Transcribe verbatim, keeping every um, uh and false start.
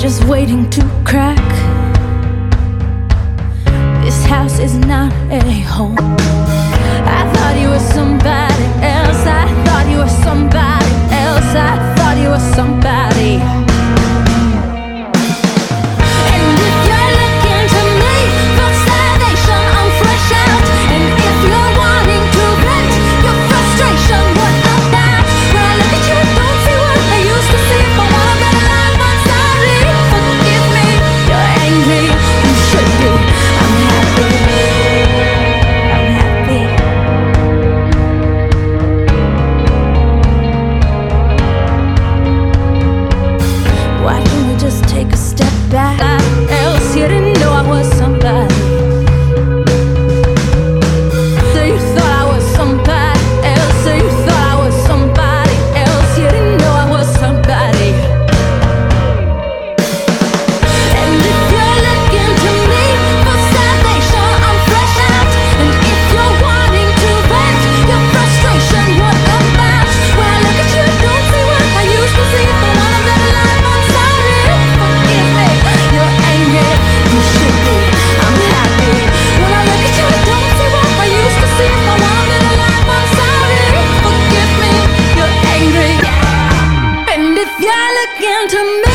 just waiting to crack. This house is not a home. I thought you were somebody else. I thought you were somebody else. I thought you were somebody. And if you're looking to me for salvation, I'm fresh out. And if you're wanting to vent your frustration, what about? When I look at you, don't see what I used to see. If I want a better life, I'm sorry. Forgive me, you're angry, you should be. I'm happy, I'm happy. Why don't we just take a step back? Else you didn't know I was somebody. So you thought I was somebody else. So you thought I was somebody else. You didn't know I was somebody. And if you're looking to me for salvation, I'm fresh out. And if you're wanting to vent your frustration, what about? When I look at you, don't see what I used to see. If I want a better life, I'm sorry. Forgive me, you're angry, you should be. I'm happy. When I look at you, don't see what I used to see. If I want a better life, I'm sorry. Forgive me, you're angry. And if you're looking to me